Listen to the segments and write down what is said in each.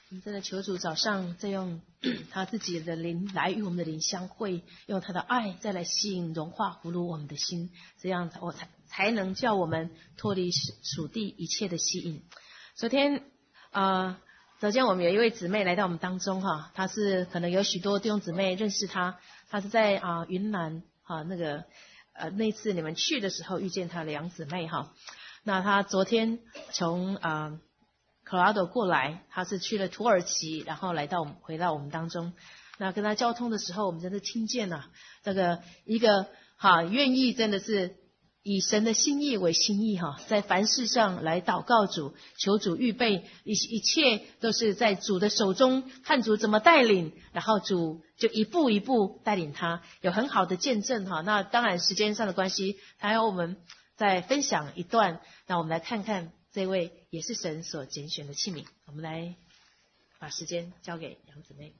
我们真的求主早上再用他自己的灵来与我们的灵相会，用他的爱再来吸引融化俘虏我们的心，这样我才能叫我们脱离属地一切的吸引。昨天首先我们有一位姊妹来到我们当中哈，她是可能有许多弟兄姊妹认识她，她是在云南那一次你们去的时候遇见她的杨姊妹哈。那她昨天从Colorado 过来，她是去了土耳其，然后回到我们当中。那跟她交通的时候，我们真的听见了这个一个愿意真的是以神的心意为心意在凡事上来祷告主，求主预备一切都是在主的手中，看主怎么带领，然后主就一步一步带领他，有很好的见证那当然时间上的关系，还有我们再分享一段，那我们来看看这位也是神所拣选的器皿。我们来把时间交给杨姊妹。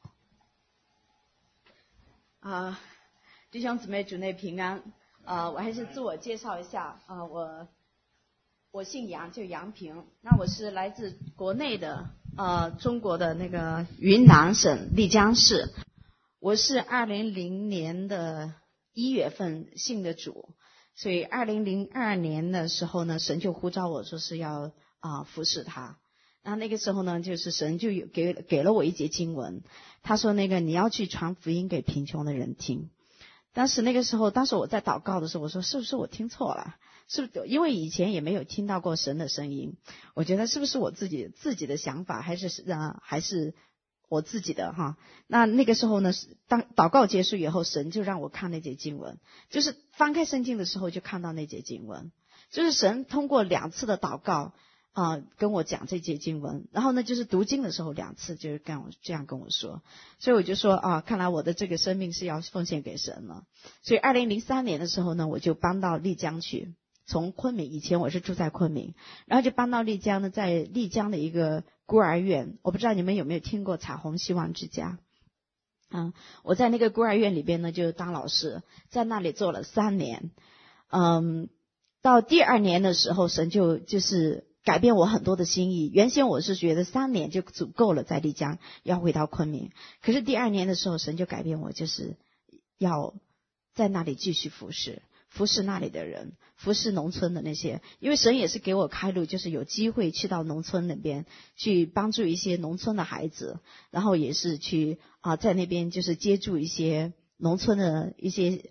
弟兄姊妹主内平安。我还是自我介绍一下。我姓杨，就杨平。那我是来自国内的中国的那个云南省丽江市。我是2000年的1月份信的主，所以2002年的时候呢，神就呼召我说是要服侍他。那个时候呢，就是神就给了我一节经文，他说你要去传福音给贫穷的人听。当时我在祷告的时候，我说是不是我听错了？是不是因为以前也没有听到过神的声音？我觉得是不是我自己的想法，还是我自己的哈？那个时候呢，当祷告结束以后，神就让我看那节经文，就是翻开圣经的时候就看到那节经文，就是神通过2次的祷告跟我讲这节经文，然后呢，就是读经的时候2次就是这样跟我说，所以我就说看来我的这个生命是要奉献给神了。所以2003年的时候呢，我就搬到丽江去，从昆明，以前我是住在昆明，然后就搬到丽江呢，在丽江的一个孤儿院，我不知道你们有没有听过彩虹希望之家。我在那个孤儿院里边呢，就当老师，在那里做了3年。到第2年的时候，神就是改变我很多的心意。原先我是觉得3年就足够了，在丽江要回到昆明。可是第2年的时候，神就改变我，就是要在那里继续服侍那里的人，服侍农村的那些。因为神也是给我开路，就是有机会去到农村那边去帮助一些农村的孩子，然后也是去在那边就是接触一些农村的一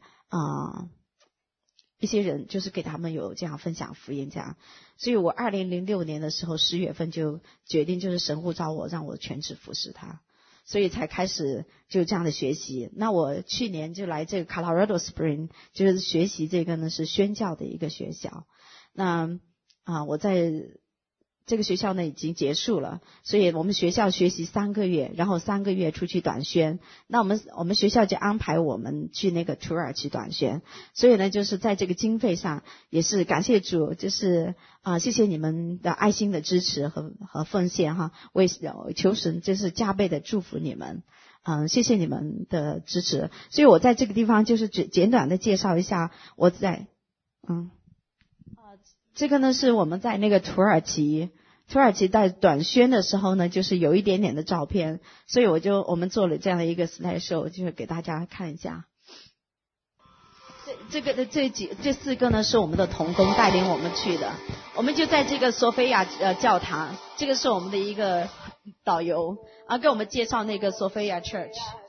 些人，就是给他们有这样分享福音这样。所以我2006年的时候10月份就决定，就是神呼召我让我全职服侍他，所以才开始就这样的学习。那我去年就来这个 Colorado Spring， 就是学习这个呢是宣教的一个学校。那我在这个学校呢已经结束了，所以我们学校学习3个月，然后3个月出去短宣。那我们学校就安排我们去那个土耳其短宣，所以呢就是在这个经费上也是感谢主，就是谢谢你们的爱心的支持和奉献哈，我也求神就是加倍的祝福你们。谢谢你们的支持。所以我在这个地方就是简短的介绍一下我在这个呢是我们在那个土耳其在短宣的时候呢，就是有一点点的照片，所以我们做了这样的一个 slideshow， 就是给大家看一下。这4个呢是我们的同工带领我们去的，我们就在这个索菲亚教堂，这个是我们的一个导游给我们介绍那个索菲亚 Church。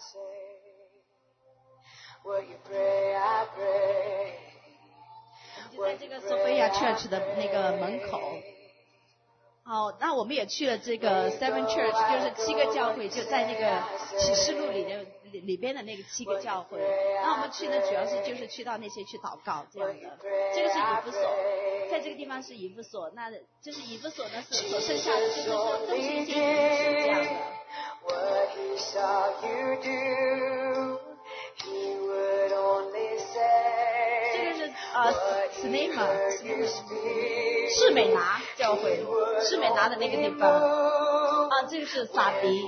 就在这个 Sophia Church 的那个门口。那我们也去了这个 Seven Church， 就是7个教会，就在那个启示录里边的那个7个教会。那我们去呢，主要是就是去到那些去祷告这样的。这个是以弗所，在这个地方是以弗所，那就是以弗所呢是所剩下的，就是说都是一些遗址这样的。Snema 士美拿教会，士美拿的那个地方这个是撒迪。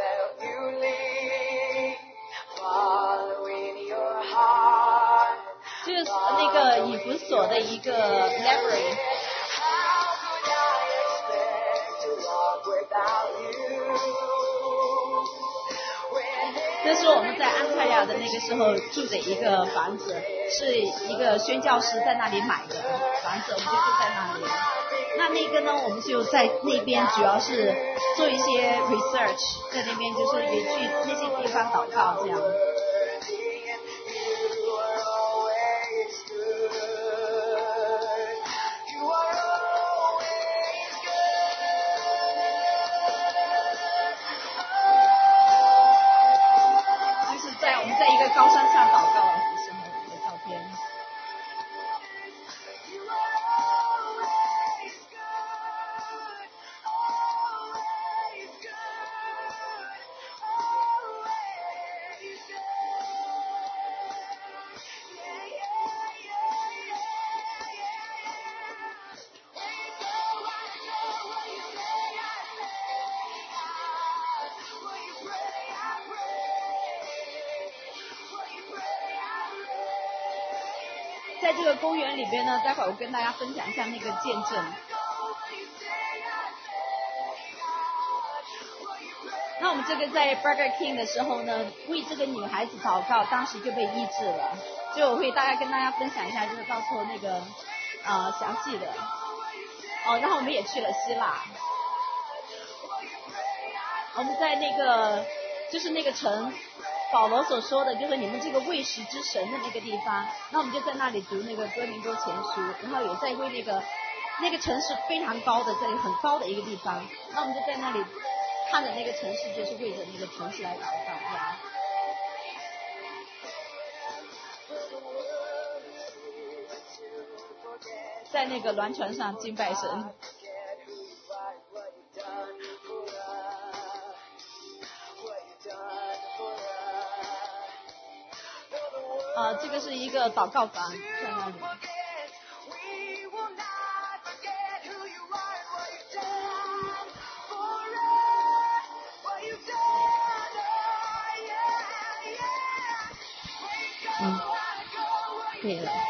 就是那个以弗所的一个 library。 这是我们在安泰亚的那个时候住的一个房子，是一个宣教师在那里买的房子，我们就住在那里。那个呢，我们就在那边主要是做一些 research， 在那边就是也去那些地方祷告这样。我们在一个高山上祷告的时候的照片。在这个公园里边呢，待会儿我跟大家分享一下那个见证。那我们这个在 Burger King 的时候呢，为这个女孩子祷告，当时就被医治了。所以我会跟大家分享一下，就是到时候那个详细的。然后我们也去了希腊。我们在那个就是那个城。保罗所说的就是你们这个喂食之神的那个地方，那我们就在那里读那个哥林多前书，然后也在为那个城市非常高的，在很高的一个地方，那我们就在那里看着那个城市，就是为着那个城市来祷告这样。在那个鸾船上敬拜神。这个是一个祷告房，在那里。可以了。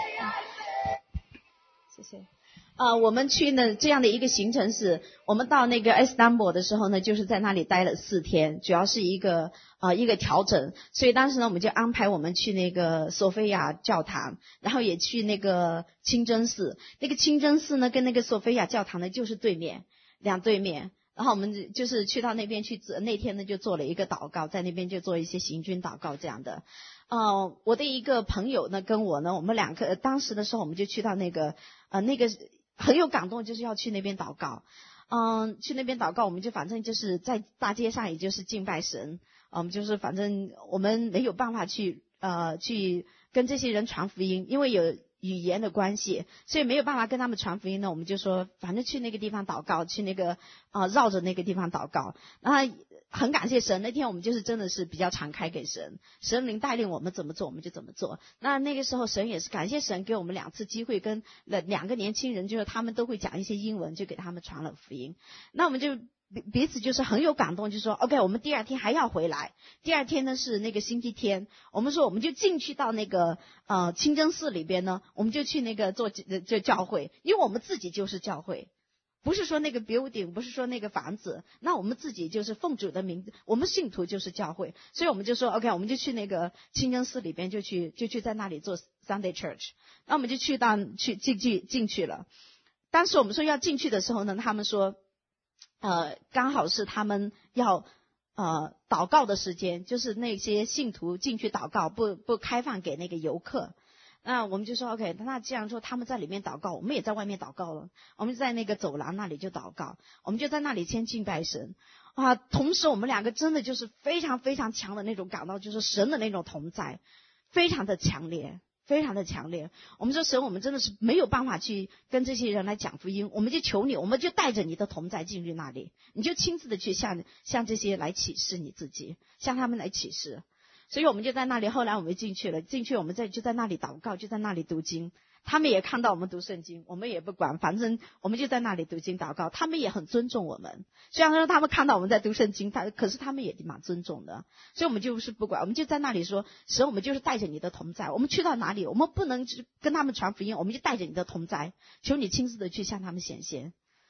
谢谢。我们去呢这样的一个行程是，我们到那个伊斯坦布尔的时候呢，就是在那里待了4天，主要是一个调整，所以当时呢我们就安排我们去那个索菲亚教堂，然后也去那个清真寺。那个清真寺呢跟那个索菲亚教堂呢就是两对面，然后我们就是去到那边去，那天呢就做了一个祷告，在那边就做一些行军祷告这样的。我的一个朋友呢跟我呢，我们两个当时的时候我们就去到那个很有感动，就是要去那边祷告。去那边祷告，我们就反正就是在大街上，也就是敬拜神。我们就是反正我们没有办法去跟这些人传福音，因为有语言的关系，所以没有办法跟他们传福音呢。我们就说反正去那个地方祷告，去那个绕着那个地方祷告。然后很感谢神，那天我们就是真的是比较敞开给神，神灵带领我们怎么做我们就怎么做。那个时候神也是感谢神给我们2次机会，跟2个年轻人，就是他们都会讲一些英文，就给他们传了福音。那我们就彼此就是很有感动，就说 OK 我们第2天还要回来。第2天呢是那个星期天，我们说我们就进去到那个清真寺里边呢，我们就去那个做教会，因为我们自己就是教会，不是说那个 building， 不是说那个房子，那我们自己就是奉主的名字，我们信徒就是教会，所以我们就说 OK 我们就去那个清真寺里边，就去在那里做 Sunday Church。那我们就进去了。当时我们说要进去的时候呢，他们说刚好是他们要祷告的时间，就是那些信徒进去祷告，不开放给那个游客。那我们就说 OK， 那这样说他们在里面祷告，我们也在外面祷告了。我们在那个走廊那里就祷告，我们就在那里先敬拜神同时我们2个真的就是非常非常强的那种感到，就是神的那种同在，非常的强烈，非常的强烈。我们说神，我们真的是没有办法去跟这些人来讲福音，我们就求你，我们就带着你的同在进入那里，你就亲自的去向这些来启示你自己，向他们来启示。所以我们就在那里，后来我们进去了，我们就在那里祷告，就在那里读经。他们也看到我们读圣经，我们也不管，反正我们就在那里读经祷告。他们也很尊重我们，虽然说他们看到我们在读圣经，可是他们也蛮尊重的。所以我们就是不管，我们就在那里说，神，我们就是带着你的同在，我们去到哪里，我们不能跟他们传福音，我们就带着你的同在，求你亲自的去向他们显现。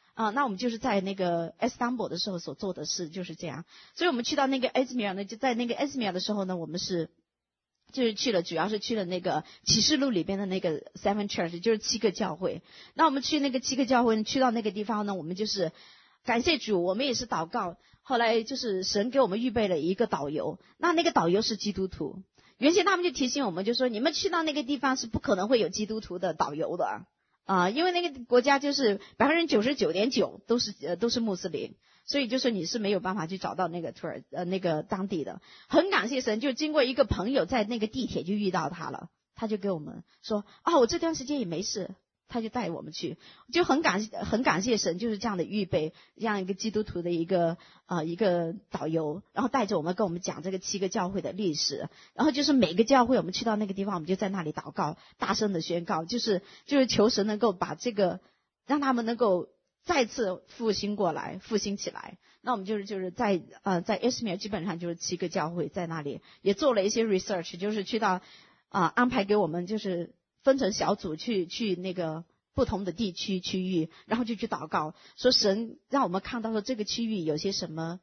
那我们就是在那个 Istanbul 的时候所做的事就是这样。所以我们去到那个 Izmir 呢，就在那个 Izmir 的时候呢，我们就是主要是去了那个启示录里边的那个 Seven Church， 就是7个教会。那我们去那个7个教会，去到那个地方呢，我们就是感谢主，我们也是祷告。后来就是神给我们预备了一个导游，那个导游是基督徒。原先他们就提醒我们，就说你们去到那个地方是不可能会有基督徒的导游的因为那个国家就是99.9%都是穆斯林。所以就是你是没有办法去找到那个那个当地的。很感谢神，就经过一个朋友在那个地铁就遇到他了，他就给我们说我这段时间也没事，他就带我们去，就很感谢神，就是这样的预备，这样一个基督徒的一个导游，然后带着我们跟我们讲这个7个教会的历史，然后就是每个教会我们去到那个地方，我们就在那里祷告，大声的宣告，就是求神能够把这个让他们能够再次复兴起来。那我们就是在Izmir 基本上就是7个教会，在那里也做了一些 research， 就是去到安排给我们就是分成小组去那个不同的地区区域，然后就去祷告，说神让我们看到说这个区域有些什么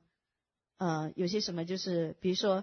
就是比如说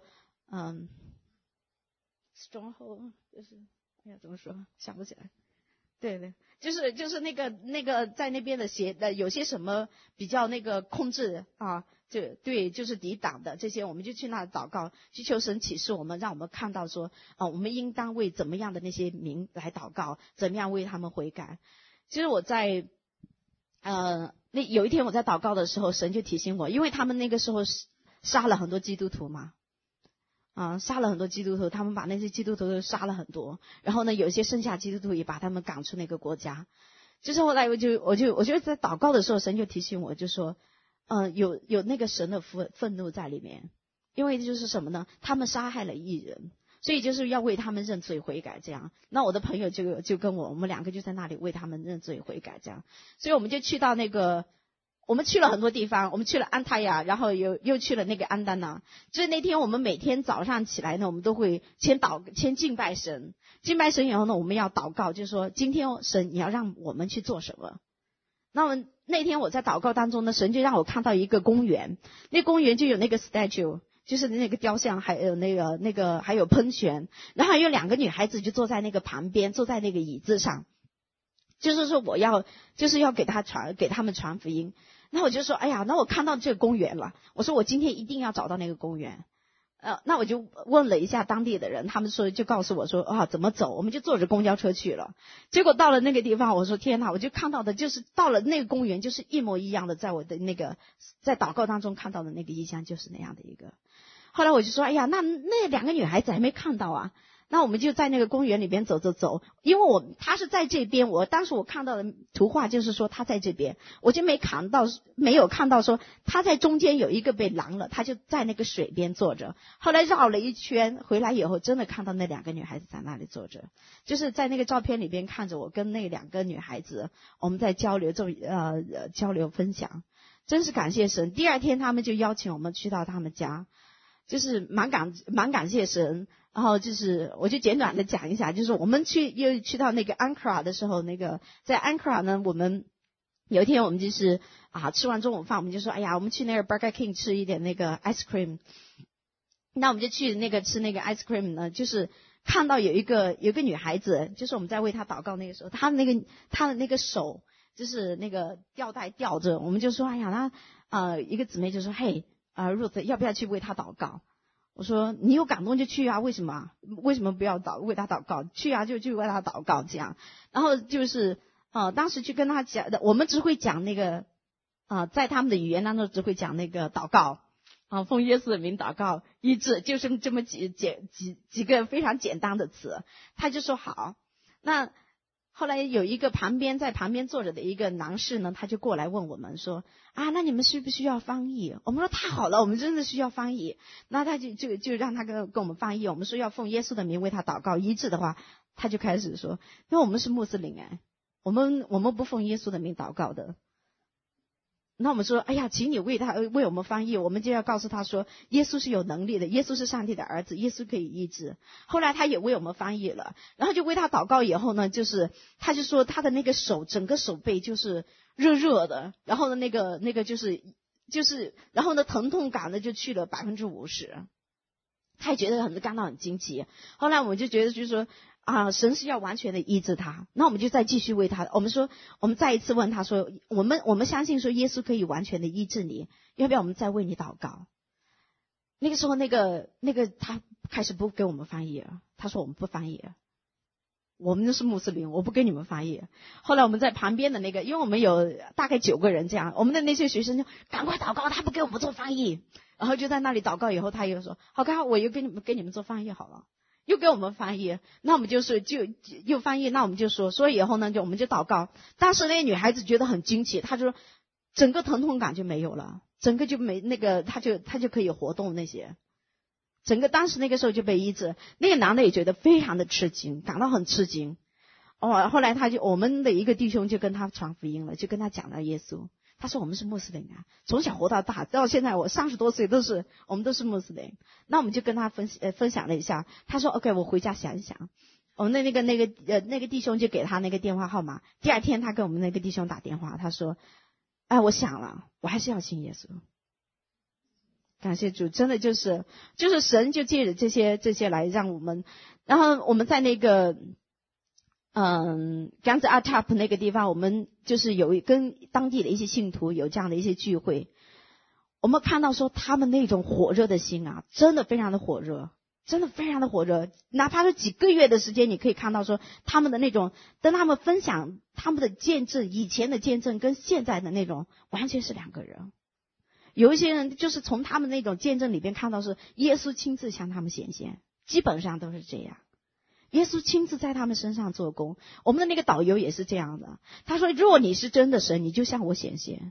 stronghold， 就是怎么说想不起来。对，就是那个在那边的有些什么比较那个控制就是抵挡的这些，我们就去那祷告，去求神启示我们，让我们看到说我们应当为怎么样的那些民来祷告，怎么样为他们悔改。其实我在有一天我在祷告的时候，神就提醒我，因为他们那个时候杀了很多基督徒嘛。杀了很多基督徒，他们把那些基督徒都杀了很多，然后呢，有些剩下基督徒也把他们赶出那个国家。就是后来我就在祷告的时候，神就提醒我，就说，有那个神的愤怒在里面，因为就是什么呢？他们杀害了义人，所以就是要为他们认罪悔改这样。那我的朋友就跟我们2个就在那里为他们认罪悔改这样，所以我们就去到那个。我们去了很多地方，我们去了安塔亚，然后又去了那个安丹纳。就是那天我们每天早上起来呢，我们都会先敬拜神，敬拜神以后呢，我们要祷告，就是说今天神你要让我们去做什么。那么那天我在祷告当中呢，神就让我看到一个公园，那公园就有那个 statue， 就是那个雕像，还有那个还有喷泉，然后还有2个女孩子就坐在那个旁边，坐在那个椅子上，就是说就是要给他们传福音。那我就说，哎呀，那我看到这个公园了，我说我今天一定要找到那个公园。那我就问了一下当地的人，他们就告诉我说怎么走，我们就坐着公交车去了。结果到了那个地方，我说天哪，我就看到的就是到了那个公园就是一模一样的，在我的那个在祷告当中看到的那个意象就是那样的一个。后来我就说，哎呀，那2个女孩子还没看到啊。那我们就在那个公园里边走，因为他是在这边，当时我看到的图画就是说他在这边，我就没有看到说他在中间有一个被拦了，他就在那个水边坐着。后来绕了一圈回来以后，真的看到那2个女孩子在那里坐着，就是在那个照片里边看着我跟那2个女孩子，我们在交流分享，真是感谢神。第2天他们就邀请我们去到他们家，就是蛮感谢神。然后就是我就简短的讲一下，就是我们又去到那个 Ankara 的时候，那个在 Ankara 呢，我们有一天我们就是吃完中午饭，我们就说，哎呀，我们去那个 Burger King 吃一点那个 ice cream。那我们就去那个吃那个 ice cream 呢，就是看到有一个女孩子，就是我们在为她祷告那个时候，她的那个手就是那个吊带吊着，我们就说，哎呀，那一个姊妹就说，嘿Ruth 要不要去为她祷告？我说你有感动就去啊，为什么不要为他祷告？去啊，就为他祷告这样。然后就是当时去跟他讲，我们只会讲那个在他们的语言当中只会讲那个祷告奉耶稣的名祷告医治，就是这么几个非常简单的词。他就说好。那后来有一个在旁边坐着的一个男士呢，他就过来问我们说那你们需不需要翻译？我们说太好了，我们真的需要翻译。那他就让他跟我们翻译。我们说要奉耶稣的名为他祷告医治的话，他就开始说，因为我们是穆斯林我们不奉耶稣的名祷告的。 那我们说，哎呀，请你为我们翻译，我们就要告诉他说，耶稣是有能力的，耶稣是上帝的儿子，耶稣可以医治。后来他也为我们翻译了，然后就为他祷告以后呢，就是他就说他的那个手，整个手背就是热热的，然后呢那个就是，然后呢疼痛感呢就去了50%，他也觉得感到很惊奇。后来我们就觉得就是说，神是要完全的医治他，那我们就再继续为他。我们再一次问他说，我们相信说耶稣可以完全的医治你，要不要我们再为你祷告？那个时候那个他开始不给我们翻译了，他说我们不翻译了，我们都是穆斯林，我不给你们翻译。后来我们在旁边的那个，因为我们有大概9个人这样，我们的那些学生就赶快祷告，他不给我们做翻译，然后就在那里祷告以后，他又说好，刚好我又给你们做翻译好了。又给我们翻译，那我们就又翻译，那我们就说，所以以后呢，我们就祷告。当时那个女孩子觉得很惊奇，她就说整个疼痛感就没有了，整个就没那个，她就可以活动那些，整个当时那个时候就被医治。那个男的也觉得非常的吃惊，感到很吃惊。后来我们的一个弟兄就跟他传福音了，就跟他讲了耶稣。他说我们是穆斯林啊，从小活到大，到现在我30多岁我们都是穆斯林。那我们就跟他分享了一下，他说 OK， 我回家想一想。我们的那个弟兄就给他那个电话号码。第二天他跟我们那个弟兄打电话，他说我想了，我还是要信耶稣。感谢主，真的就是神就借着这些来让我们。然后我们在那个甘孜阿塔普那个地方，我们就是跟当地的一些信徒有这样的一些聚会。我们看到说他们那种火热的心啊，真的非常的火热，真的非常的火热。哪怕是几个月的时间，你可以看到说他们的那种，跟他们分享他们的见证，以前的见证跟现在的那种完全是2个人。有一些人就是从他们那种见证里边看到是耶稣亲自向他们显现，基本上都是这样。耶稣亲自在他们身上做工。我们的那个导游也是这样的，他说如果你是真的神，你就向我显现。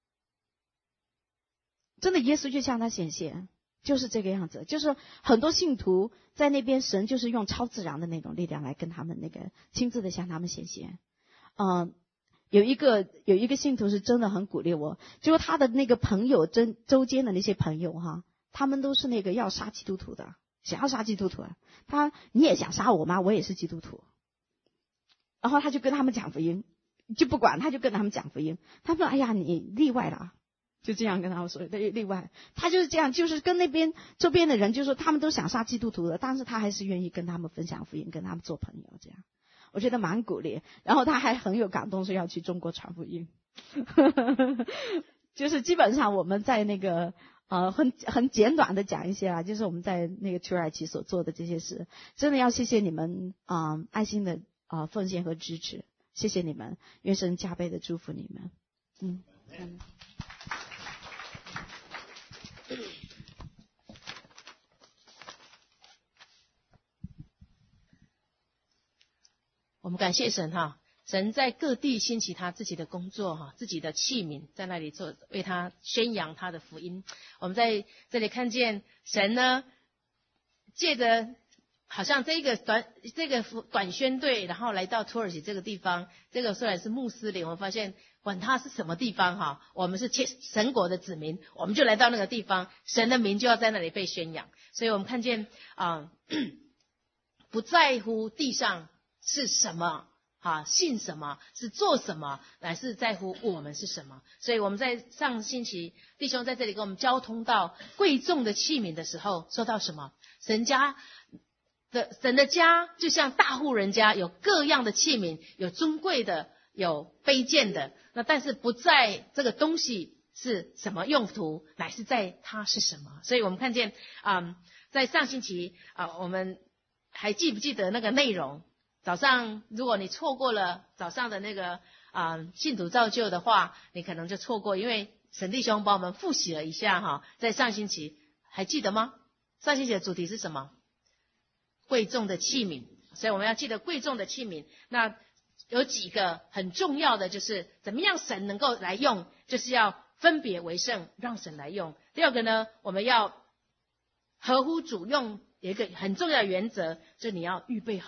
真的耶稣就向他显现，就是这个样子。就是很多信徒在那边，神就是用超自然的那种力量来跟他们那个亲自的向他们显现。有一个信徒是真的很鼓励我，就是他的那个朋友周间的那些朋友哈，他们都是那个要杀基督徒的，想要杀基督徒啊。你也想杀我吗？我也是基督徒。然后他就跟他们讲福音，就不管，他就跟他们讲福音。他说哎呀你例外了，就这样跟他们说例外。他就是这样，就是跟那边周边的人，就是说他们都想杀基督徒的，但是他还是愿意跟他们分享福音，跟他们做朋友这样。我觉得蛮鼓励。然后他还很有感动，说要去中国传福音。就是基本上我们在那个很简短的讲一些啦，就是我们在那个土耳其所做的这些事，真的要谢谢你们爱心的奉献和支持，谢谢你们，愿神加倍的祝福你们。 我们感谢神哈，神在各地兴起他自己的工作哈，自己的器皿在那里做，为他宣扬他的福音。我们在这里看见神呢，借着好像这个短宣队，然后来到土耳其这个地方。这个虽然是穆斯林，我发现管他是什么地方哈，我们是神国的子民，我们就来到那个地方，神的名就要在那里被宣扬。所以我们看见不在乎地上是什么信什么，是做什么，乃是在乎我们是什么。所以我们在上星期弟兄在这里跟我们交通到贵重的器皿的时候，说到什么？神的家就像大户人家，有各样的器皿，有尊贵的，有卑贱的。那但是不在这个东西是什么用途，乃是在它是什么。所以我们看见在上星期我们还记不记得那个内容？早上如果你错过了早上的那个信徒造就的话，你可能就错过，因为沈弟兄帮我们复习了一下哈，在上星期还记得吗？上星期的主题是什么？贵重的器皿。所以我们要记得贵重的器皿。那有几个很重要的，就是怎么样神能够来用，就是要分别为圣，让神来用。第二个呢，我们要合乎主用，有一个很重要的原则，就是你要预备好，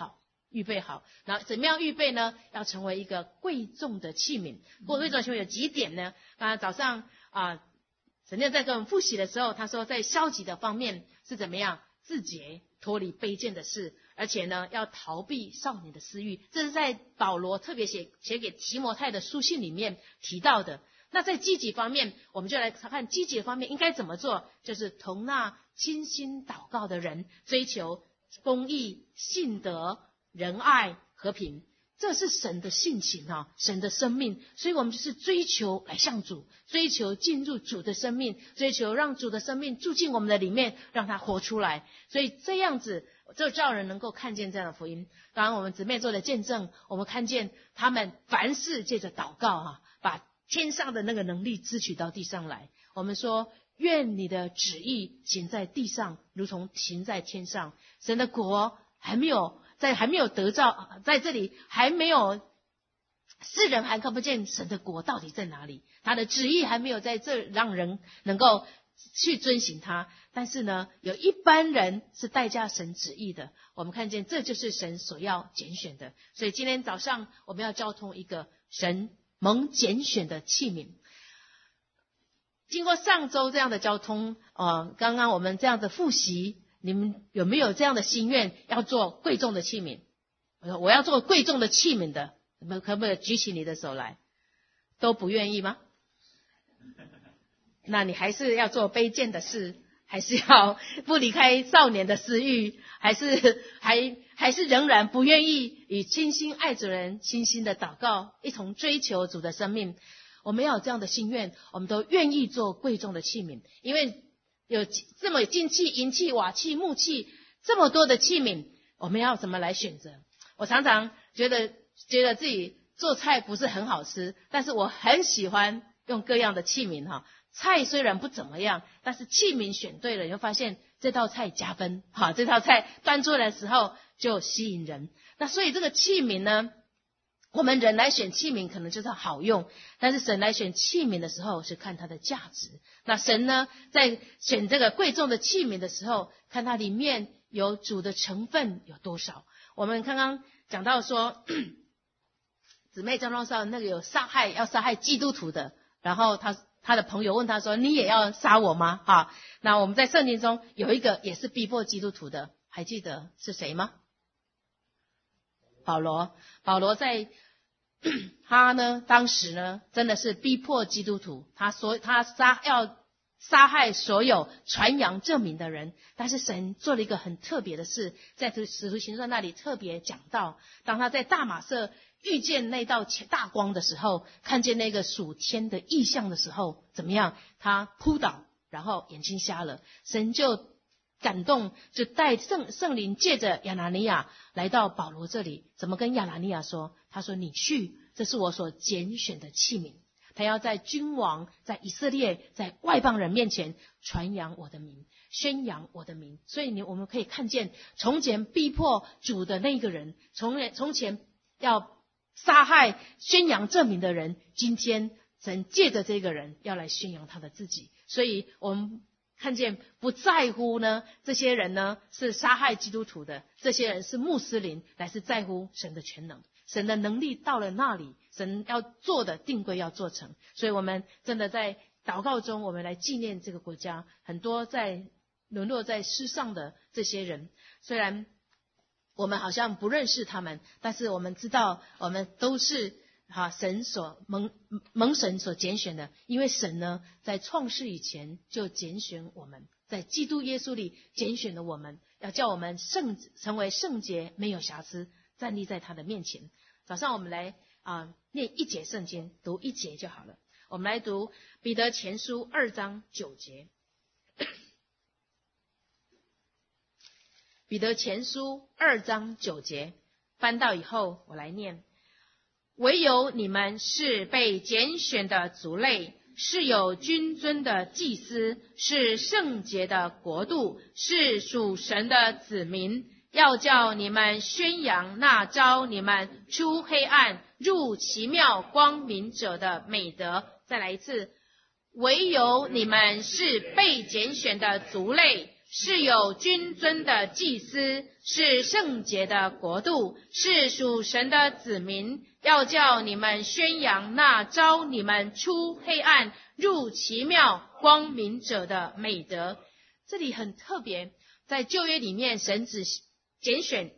预备好。然后怎么样预备呢？要成为一个贵重的器皿。贵重的器皿有几点呢？早上神在跟我们复习的时候，他说在消极的方面是怎么样？自洁，脱离卑贱的事，而且呢要逃避少年的私欲。这是在保罗特别写给提摩太的书信里面提到的。那在积极方面，我们就来看积极的方面应该怎么做，就是同那倾心祷告的人，追求公义、信德、仁爱、和平。这是神的性情神的生命，所以我们就是追求来向主，追求进入主的生命，追求让主的生命住进我们的里面，让他活出来。所以这样子就叫人能够看见这样的福音。当然我们姊妹做的见证，我们看见他们凡事借着祷告把天上的那个能力支取到地上来。我们说，愿你的旨意行在地上，如同行在天上。神的国还没有得到，在这里还没有，世人还看不见神的国到底在哪里，他的旨意还没有在这让人能够去遵行他。但是呢，有一般人是代价神旨意的，我们看见这就是神所要拣选的。所以今天早上我们要交通一个神蒙拣选的器皿。经过上周这样的交通，刚刚我们这样的复习，你们有没有这样的心愿，要做贵重的器皿？我要做贵重的器皿的，你们可不可以举起你的手来？都不愿意吗？那你还是要做卑贱的事，还是要不离开少年的私欲，还是仍然不愿意与倾心爱主人倾心的祷告，一同追求主的生命？我们要有这样的心愿，我们都愿意做贵重的器皿。因为有这么金器、银器、瓦器、木器，这么多的器皿，我们要怎么来选择？我常常觉得自己做菜不是很好吃，但是我很喜欢用各样的器皿菜虽然不怎么样，但是器皿选对了，你会发现这道菜加分这道菜端出来的时候就吸引人。那所以这个器皿呢，我们人来选器皿可能就是好用，但是神来选器皿的时候是看它的价值。那神呢，在选这个贵重的器皿的时候，看它里面有主的成分有多少。我们刚刚讲到说姊妹张龙少那个要杀害基督徒的，然后他的朋友问他说，你也要杀我吗？那我们在圣经中有一个也是逼迫基督徒的，还记得是谁吗？保罗在他呢当时呢真的是逼迫基督徒，他要杀害所有传扬这名的人。但是神做了一个很特别的事，在使徒行传那里特别讲到，当他在大马色遇见那道大光的时候，看见那个属天的异象的时候，怎么样？他扑倒，然后眼睛瞎了。神就感动，就带圣灵借着亚拿尼亚来到保罗这里。怎么跟亚拿尼亚说？他说，你去，这是我所拣选的器皿，他要在君王、在以色列、在外邦人面前传扬我的名，宣扬我的名。所以我们可以看见，从前逼迫主的那个人，从前要杀害宣扬这名的人，今天神借着这个人要来宣扬他的自己。所以我们看见不在乎呢，这些人呢是杀害基督徒的，这些人是穆斯林，乃是在乎神的全能，神的能力到了那里，神要做的定规要做成。所以我们真的在祷告中，我们来纪念这个国家，很多在沦落在世上的这些人，虽然我们好像不认识他们，但是我们知道我们都是神所蒙神所拣选的。因为神呢在创世以前就拣选我们，在基督耶稣里拣选了我们，要叫我们成为圣洁，没有瑕疵，站立在他的面前。早上我们来念一节圣经，读一节就好了。我们来读彼得前书2章9节。彼得前书2章9节，翻到以后我来念。唯有你们是被拣选的族类，是有君尊的祭司，是圣洁的国度，是属神的子民，要叫你们宣扬那召你们出黑暗入奇妙光明者的美德。再来一次，唯有你们是被拣选的族类， 是有君尊的祭司，是圣洁的国度，是属神的子民，要叫你们宣扬那召你们出黑暗入奇妙光明者的美德。这里很特别，在旧约里面，神只拣选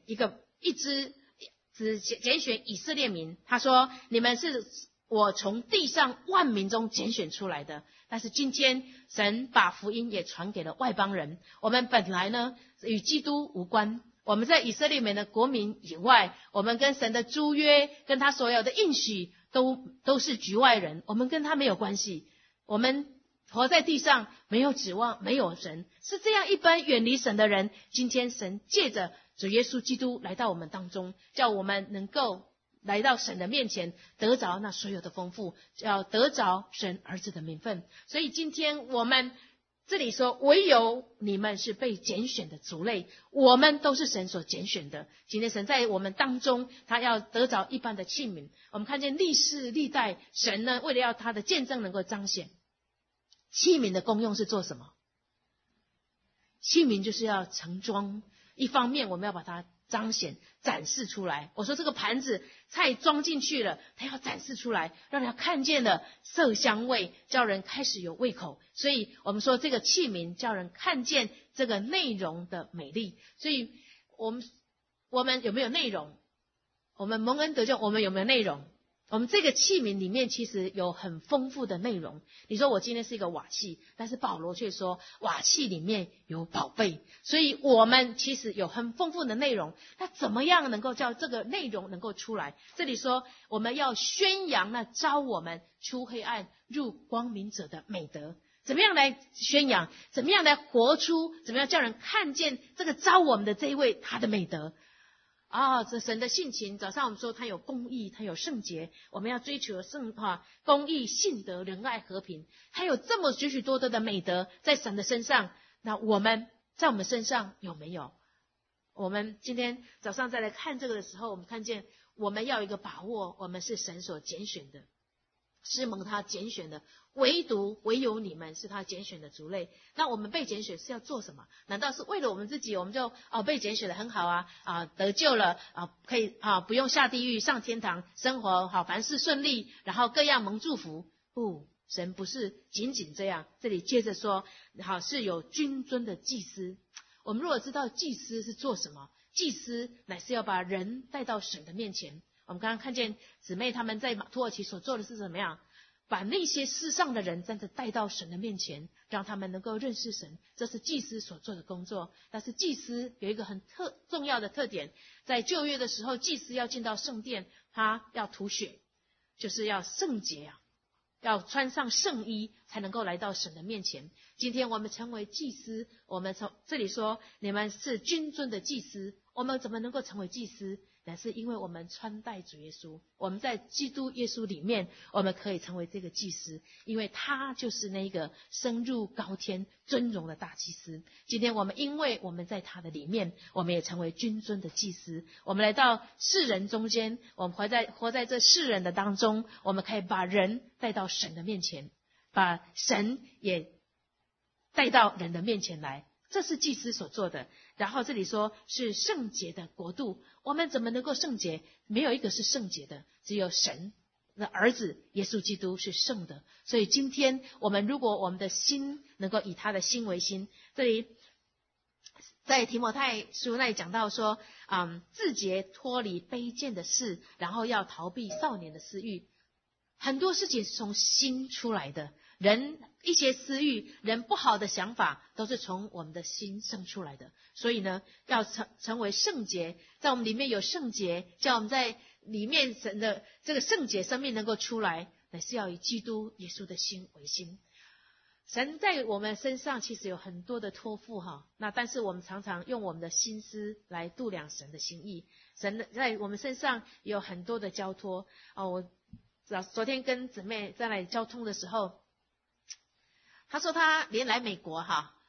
只拣选以色列民，他说你们是我从地上万民中拣选出来的。但是今天神把福音也传给了外邦人，我们本来呢与基督无关，我们在以色列民的国民以外，我们跟神的租约跟他所有的应许都是局外人，我们跟他没有关系，我们活在地上没有指望，没有神，是这样一般远离神的人。今天神借着主耶稣基督来到我们当中，叫我们能够来到神的面前，得着那所有的丰富，要得着神儿子的名分。所以今天我们这里说，唯有你们是被拣选的族类，我们都是神所拣选的。今天神在我们当中，他要得着一般的器皿。我们看见历世历代，神呢为了要他的见证能够彰显，器皿的功用是做什么？器皿就是要盛装，一方面我们要把它彰显展示出来。我说这个盘子菜装进去了，它要展示出来，让人看见了色香味，叫人开始有胃口。所以我们说这个器皿叫人看见这个内容的美丽。所以我们有没有内容？我们蒙恩得救，我们有没有内容？我们这个器皿里面其实有很丰富的内容。你说我今天是一个瓦器，但是保罗却说瓦器里面有宝贝，所以我们其实有很丰富的内容。那怎么样能够叫这个内容能够出来？这里说我们要宣扬那召我们出黑暗入光明者的美德。怎么样来宣扬？怎么样来活出？怎么样叫人看见这个召我们的这一位他的美德？这神的性情，早上我们说他有公义，他有圣洁，我们要追求公义、信德、仁爱、和平，他有这么许许多多的美德在神的身上。那我们在我们身上有没有？我们今天早上再来看这个的时候，我们看见我们要有一个把握，我们是神所拣选的，是蒙他拣选的，唯有你们是他拣选的族类。那我们被拣选是要做什么？难道是为了我们自己，我们就被拣选的很好得救了可以不用下地狱上天堂，生活好，凡事顺利，然后各样蒙祝福？不，神不是仅仅这样。这里接着说是有君尊的祭司。我们如果知道祭司是做什么，祭司乃是要把人带到神的面前。我们刚刚看见姊妹他们在土耳其所做的是怎么样？把那些世上的人真的带到神的面前，让他们能够认识神，这是祭司所做的工作。但是祭司有一个很重要的特点，在旧约的时候，祭司要进到圣殿，他要涂血，就是要圣洁要穿上圣衣才能够来到神的面前。今天我们成为祭司，我们从这里说你们是君尊的祭司，我们怎么能够成为祭司？乃是因为我们穿戴主耶稣，我们在基督耶稣里面，我们可以成为这个祭司，因为他就是那个升入高天尊荣的大祭司。今天我们因为我们在他的里面，我们也成为君尊的祭司。我们来到世人中间，我们活在这世人的当中，我们可以把人带到神的面前，把神也带到人的面前来，这是祭司所做的。然后这里说是圣洁的国度，我们怎么能够圣洁？没有一个是圣洁的，只有神的儿子耶稣基督是圣的。所以今天如果我们的心能够以他的心为心，这里在提摩太书那里讲到说自洁脱离卑贱的事，然后要逃避少年的私欲。很多事情是从心出来的，人一些私欲，人不好的想法都是从我们的心生出来的。所以呢，要成为圣洁，在我们里面有圣洁，叫我们在里面神的这个圣洁生命能够出来，乃是要以基督耶稣的心为心。神在我们身上其实有很多的托付那但是我们常常用我们的心思来度量神的心意。神在我们身上有很多的交托我昨天跟姊妹在那里交通的时候，他说他连来美国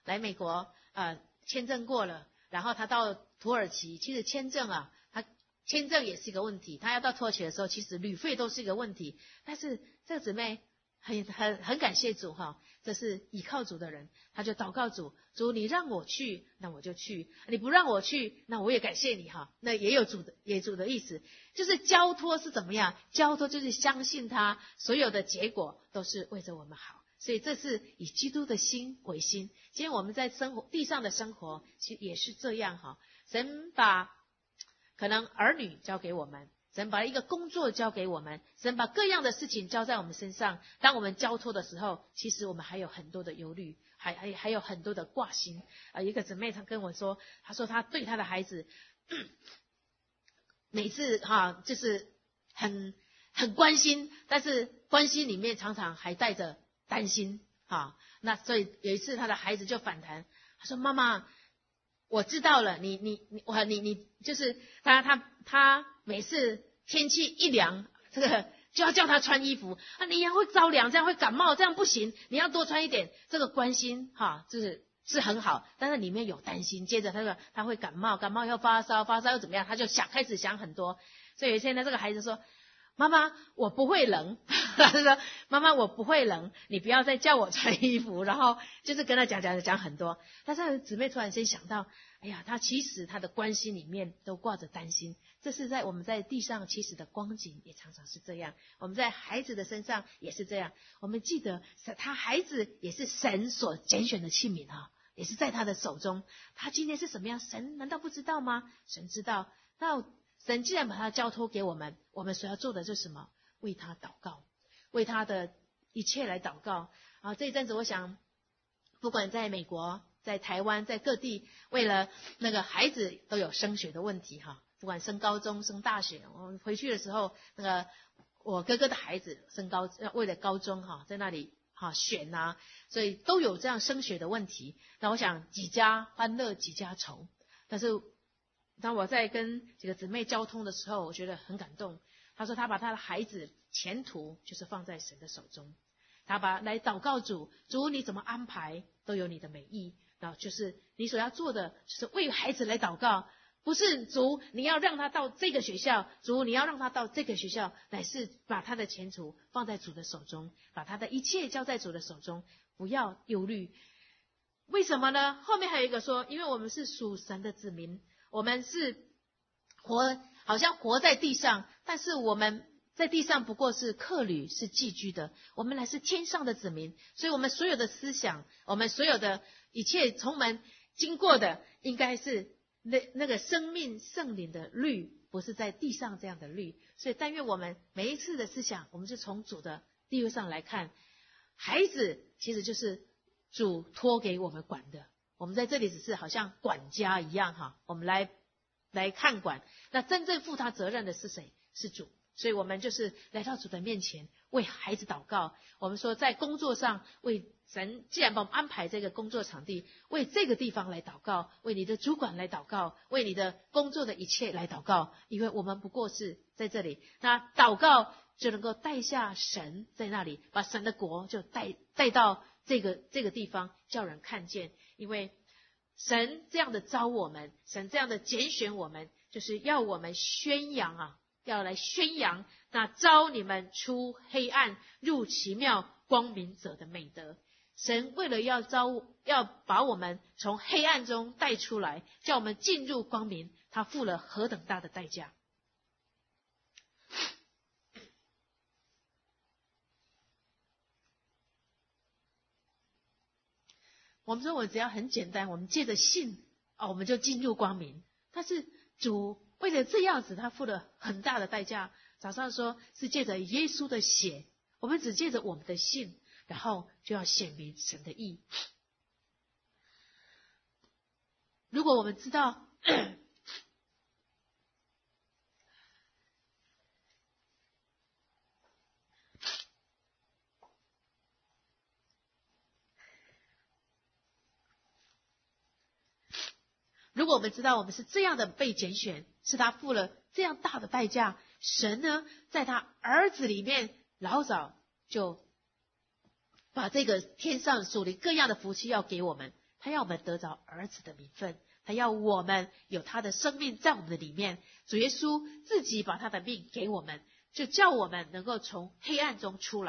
签证过了，然后他到土耳其，其实签证他也是一个问题，他要到土耳其的时候，其实旅费都是一个问题。但是这个姊妹很感谢主哈，这是倚靠主的人，他就祷告主，主你让我去，那我就去；你不让我去，那我也感谢你哈。那也有主的意思，就是交托是怎么样？交托就是相信他所有的结果都是为着我们好，所以这是以基督的心为心。今天我们在地上的生活，其实也是这样哈。神把可能儿女交给我们。神把一个工作交给我们，神把各样的事情交在我们身上。当我们交托的时候，其实我们还有很多的忧虑，还有很多的挂心。一个姊妹她跟我说，她说她对她的孩子，每次就是很关心，但是关心里面常常还带着担心那所以有一次她的孩子就反弹，她说妈妈，我知道了，你就是他每次天气一凉，这个就要叫他穿衣服你也会着凉，这样会感冒，这样不行，你要多穿一点。这个关心是很好，但是里面有担心。接着他会感冒又发烧又怎么样，他就开始想很多。所以有一天呢，这个孩子说，妈妈，我不会冷。他说，妈妈，我不会冷，你不要再叫我穿衣服。然后就是跟他讲很多。但是姊妹突然间想到，哎呀，其实他的关心里面都挂着担心。这是我们在地上其实的光景也常常是这样，我们在孩子的身上也是这样。我们记得他孩子也是神所拣选的器皿也是在他的手中。他今天是什么样，神难道不知道吗？神知道。那神既然把他交托给我们，我们所要做的就是什么？为他祷告，为他的一切来祷告。这一阵子我想，不管在美国、在台湾、在各地，为了那个孩子都有升学的问题不管升高中、升大学。我回去的时候，那个我哥哥的孩子为了高中在那里选所以都有这样升学的问题。那我想几家欢乐几家愁。但是当我在跟几个姊妹交通的时候，我觉得很感动。他说他把他的孩子前途就是放在神的手中，他来祷告主你怎么安排都有你的美意。然后就是你所要做的就是为孩子来祷告，不是主你要让他到这个学校，主你要让他到这个学校，乃是把他的前途放在主的手中，把他的一切交在主的手中，不要忧虑。为什么呢？后面还有一个说，因为我们是属神的子民，我们是好像活在地上，但是我们在地上不过是客旅，是寄居的，我们乃是天上的子民。所以我们所有的思想，我们所有的一切从我们经过的，应该是那个生命圣灵的律，不是在地上这样的律。所以但愿我们每一次的思想，我们是从主的地位上来看，孩子其实就是主托给我们管的，我们在这里只是好像管家一样我们来看管。那真正负他责任的是谁？是主。所以我们就是来到主的面前，为孩子祷告。我们说在工作上，为神既然把我们安排这个工作场地，为这个地方来祷告，为你的主管来祷告，为你的工作的一切来祷告。因为我们不过是在这里，那祷告就能够带下神在那里，把神的国就带到这个地方，叫人看见。因为神这样的召我们，神这样的拣选我们，就是要我们宣扬要来宣扬那召你们出黑暗入奇妙光明者的美德。神为了要把我们从黑暗中带出来，叫我们进入光明，他付了何等大的代价。我们说我只要很简单，我们借着信我们就进入光明。但是主为了这样子，他付了很大的代价。早上说是借着耶稣的血，我们只借着我们的信，然后就要显明神的义。如果我们知道我们是这样的被拣选，是他付了这样大的代价，神呢在他儿子里面老早就把这个天上属灵各样的福气要给我们，他要我们得着儿子的名分，他要我们有他的生命在我们的里面。主耶稣自己把他的命给我们，就叫我们能够从黑暗中出来。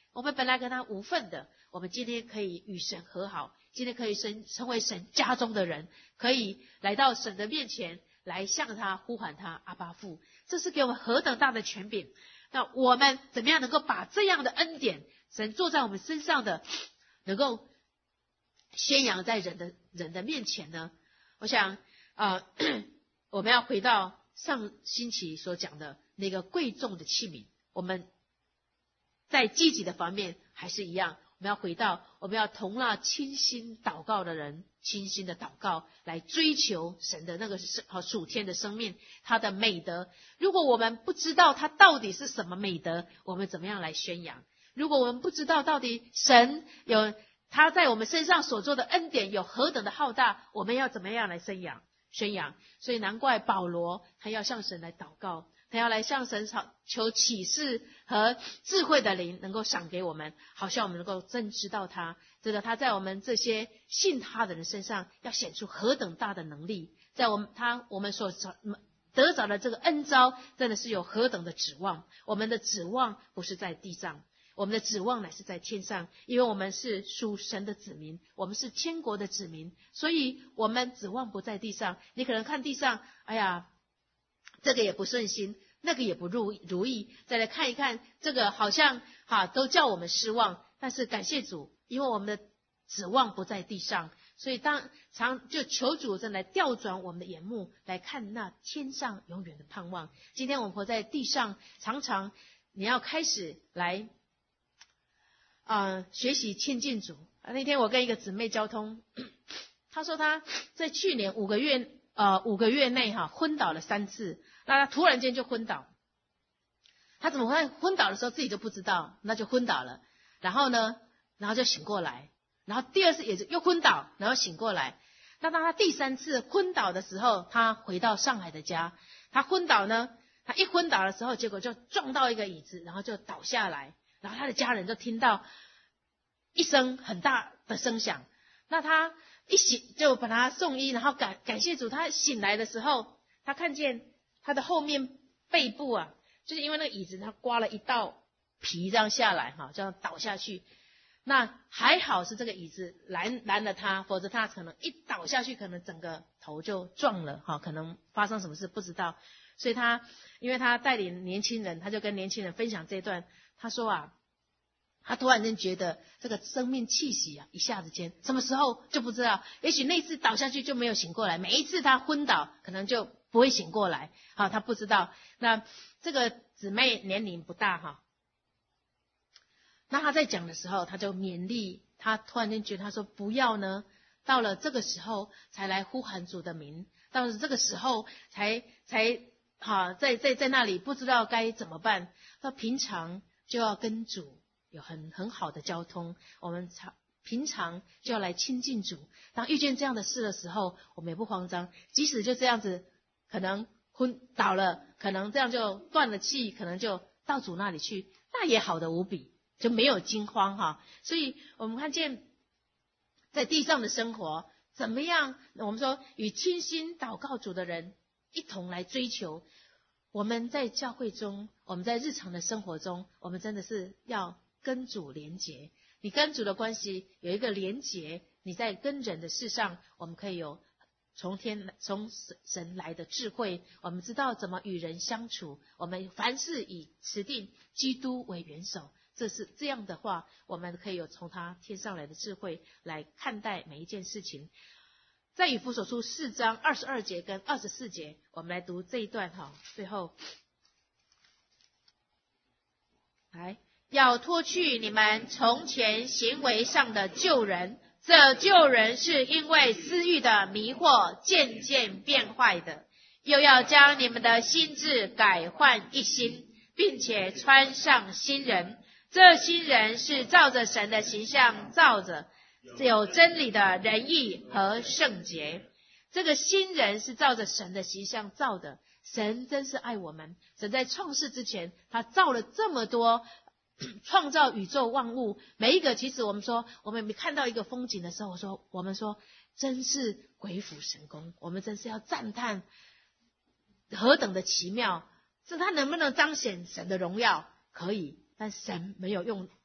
我们本来跟他无份的，我们今天可以与神和好，今天可以成为神家中的人，可以来到神的面前，来向他呼喊他阿爸父。这是给我们何等大的权柄！那我们怎么样能够把这样的恩典，神做在我们身上的，能够宣扬在人的面前呢？我想我们要回到上星期所讲的那个贵重的器皿，我们在积极的方面还是一样，我们要回到我们要同那倾心祷告的人倾心的祷告，来追求神的那个属天的生命，他的美德。如果我们不知道他到底是什么美德，我们怎么样来宣扬？如果我们不知道到底神有他在我们身上所做的恩典有何等的浩大，我们要怎么样来宣扬？所以难怪保罗他要向神来祷告，他要来向神求启示和智慧的灵能够赏给我们，好像我们能够真知道他，知道他在我们这些信他的人身上要显出何等大的能力，在我们所得着的这个恩召，真的是有何等的指望。我们的指望不是在地上，我们的指望乃是在天上，因为我们是属神的子民，我们是天国的子民，所以我们指望不在地上。你可能看地上，哎呀，这个也不顺心，那个也不如意，再来看一看，这个好像都叫我们失望。但是感谢主，因为我们的指望不在地上，所以就求主真来调转我们的眼目，来看那天上永远的盼望。今天我们活在地上，常常你要开始来学习亲近主。那天我跟一个姊妹交通，她说她在去年5个月内昏倒了3次，那她突然间就昏倒，她怎么会昏倒的时候自己都不知道，那就昏倒了，然后就醒过来，然后第二次也是又昏倒，然后醒过来。那当她第3次昏倒的时候，她回到上海的家，她昏倒呢，她一昏倒的时候，结果就撞到一个椅子，然后就倒下来。然后他的家人就听到一声很大的声响，那他一醒就把他送医，然后感谢主，他醒来的时候，他看见他的后面背部就是因为那个椅子他刮了一道皮这样下来这样倒下去。那还好是这个椅子拦了他，否则他可能一倒下去，可能整个头就撞了可能发生什么事不知道。所以因为他带领年轻人，他就跟年轻人分享这段。他说他突然间觉得这个生命气息一下子间什么时候就不知道，也许那次倒下去就没有醒过来，每一次他昏倒可能就不会醒过来他不知道。那这个姊妹年龄不大那他在讲的时候，他就勉励他，突然间觉得他说不要呢，到了这个时候才来呼喊主的名，到了这个时候才在那里不知道该怎么办。那平常就要跟主有很好的交通，我们平常就要来亲近主。当遇见这样的事的时候，我们也不慌张，即使就这样子可能昏倒了，可能这样就断了气，可能就到主那里去，那也好的无比，就没有惊慌所以我们看见在地上的生活怎么样，我们说与倾心祷告主的人一同来追求。我们在教会中，我们在日常的生活中，我们真的是要跟主连结。你跟主的关系有一个连结，你在跟人的事上，我们可以有从神来的智慧，我们知道怎么与人相处，我们凡事以持定基督为元首。这样的话，我们可以有从他天上来的智慧来看待每一件事情。在以弗所书4章22节跟24节，我们来读这一段最后来，要脱去你们从前行为上的旧人，这旧人是因为私欲的迷惑渐渐变坏的，又要将你们的心志改换一新，并且穿上新人。这新人是照着神的形象造着，有真理的仁义和圣洁。这个新人是照着神的形象造的。神真是爱我们，神在创世之前他造了这么多，创造宇宙万物，每一个其实我们看到一个风景的时候，我们说真是鬼斧神工，我们真是要赞叹何等的奇妙。这他能不能彰显神的荣耀？可以，但神没有用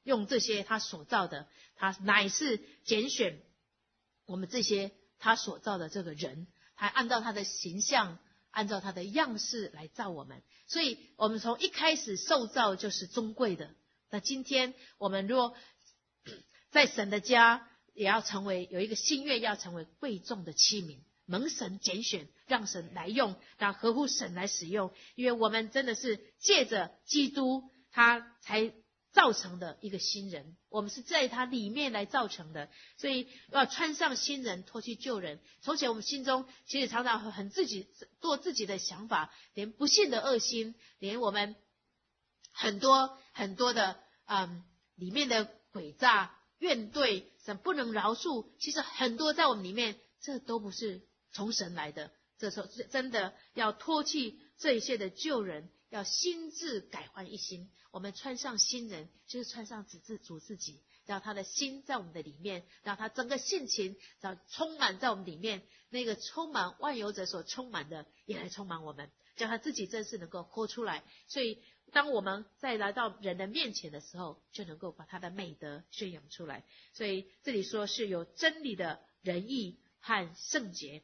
用这些他所造的，他乃是拣选我们这些他所造的这个人，他按照他的形象，按照他的样式来造我们。所以我们从一开始受造就是尊贵的。那今天我们若在神的家，也要成为有一个心愿，要成为贵重的器皿，蒙神拣选，让神来用，让合乎神来使用。因为我们真的是借着基督他才造成的一个新人，我们是在他里面来造成的，所以要穿上新人，脱去旧人。从前我们心中其实常常很做自己的想法，连不信的恶心，连我们很多的里面的诡诈、怨怼、神不能饶恕，其实很多在我们里面，这都不是从神来的。这时候真的要脱去这一切的旧人，要心志改换一心。我们穿上新人，就是穿上主自己，让他的心在我们的里面，让他整个性情让充满在我们里面，那个充满万有者所充满的也来充满我们，叫他自己真是能够活出来。所以当我们再来到人的面前的时候，就能够把他的美德宣扬出来。所以这里说是有真理的仁义和圣洁。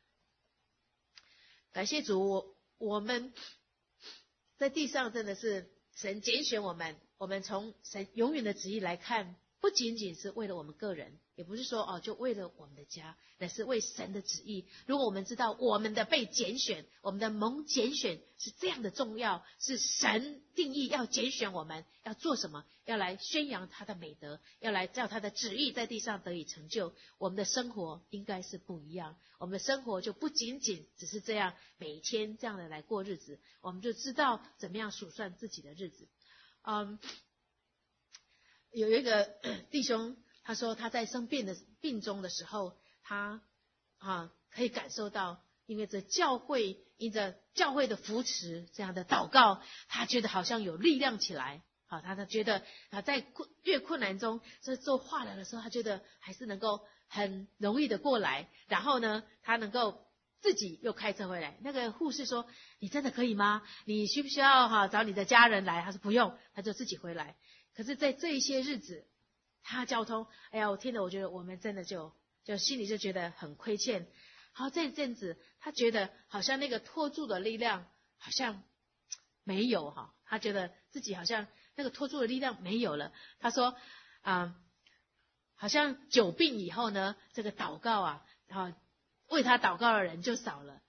感谢主，我们在地上真的是神拣选我们，我们从神永远的旨意来看，不仅仅是为了我们个人，也不是说就为了我们的家，乃是为神的旨意。如果我们知道我们的被拣选，我们的蒙拣选是这样的重要，是神定义要拣选我们，要做什么？要来宣扬他的美德，要来叫他的旨意在地上得以成就。我们的生活应该是不一样，我们的生活就不仅仅只是这样每一天这样的来过日子，我们就知道怎么样数算自己的日子。有一个弟兄，他说他在生病中的时候，他可以感受到，因为因着教会的扶持，这样的祷告，他觉得好像有力量起来。他觉得在越困难中，做化疗的时候，他觉得还是能够很容易的过来。然后呢，他能够自己又开车回来。那个护士说：“你真的可以吗？你需不需要找你的家人来？”他说：“不用。”他就自己回来。可是在这一些日子，他交通，我听了，我觉得我们真的就心里就觉得很亏欠。好，这一阵子他觉得好像那个拖住的力量好像没有他觉得自己好像那个拖住的力量没有了。他说好像久病以后呢，这个祷告为他祷告的人就少了。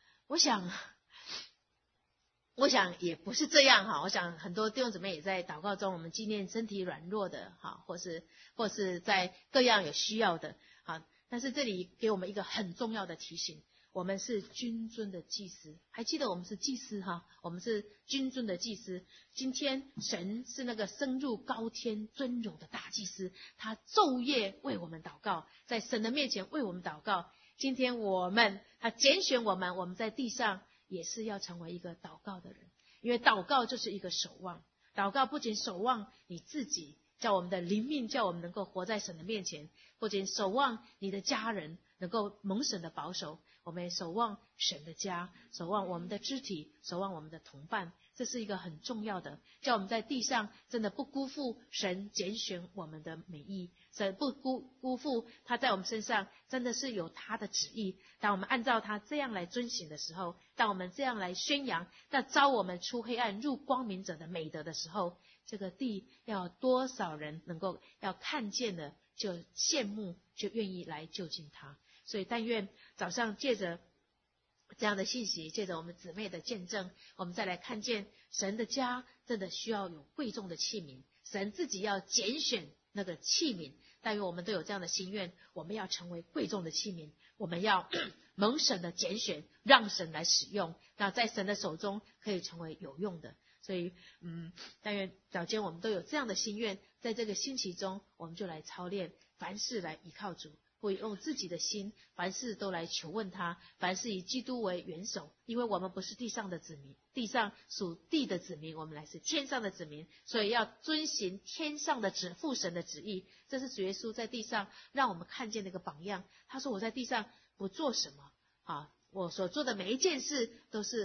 我想也不是这样我想很多弟兄姊妹也在祷告中，我们纪念身体软弱的或是在各样有需要的但是这里给我们一个很重要的提醒，我们是君尊的祭司。还记得我们是祭司我们是君尊的祭司。今天神是那个升入高天尊荣的大祭司，他昼夜为我们祷告，在神的面前为我们祷告。今天他拣选我们在地上也是要成为一个祷告的人，因为祷告就是一个守望。祷告不仅守望你自己，叫我们的灵命，叫我们能够活在神的面前，不仅守望你的家人能够蒙神的保守，我们也守望神的家，守望我们的肢体，守望我们的同伴。这是一个很重要的，叫我们在地上真的不辜负神拣选我们的美意，神不辜负他在我们身上真的是有他的旨意。当我们按照他这样来遵行的时候，当我们这样来宣扬那招我们出黑暗入光明者的美德的时候，这个地要多少人能够要看见了就羡慕，就愿意来就近他。所以但愿早上借着这样的信息，借着我们姊妹的见证，我们再来看见神的家真的需要有贵重的器皿，神自己要拣选那个器皿。但愿我们都有这样的心愿，我们要成为贵重的器皿，我们要蒙神的拣选，让神来使用，那在神的手中可以成为有用的。所以但愿早间我们都有这样的心愿，在这个星期中我们就来操练，凡事来依靠主，不用自己的心，凡事都来求问他，凡事以基督为元首。因为我们不是地上的子民，地上属地的子民，我们来是天上的子民，所以要遵行天上的父神的旨意。这是主耶稣在地上让我们看见那个榜样。他说我在地上不做什么我所做的每一件事都是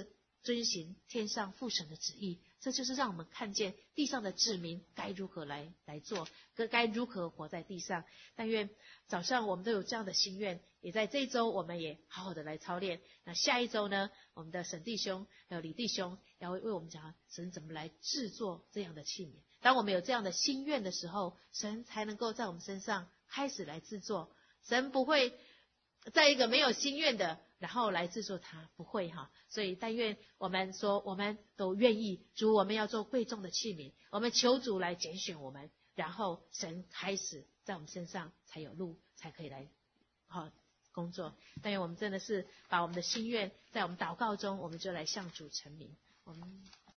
遵行天上父神的旨意。这就是让我们看见地上的子民该如何来做，该如何活在地上。但愿早上我们都有这样的心愿，也在这一周我们也好好的来操练。那下一周呢，我们的沈弟兄还有李弟兄要为我们讲神怎么来制作这样的器皿。当我们有这样的心愿的时候，神才能够在我们身上开始来制作。神不会在一个没有心愿的然后来制作它，不会哈。所以但愿我们说，我们都愿意，主，我们要做贵重的器皿，我们求主来拣选我们，然后神开始在我们身上才有路，才可以来工作。但愿我们真的是把我们的心愿在我们祷告中，我们就来向主陈明。我们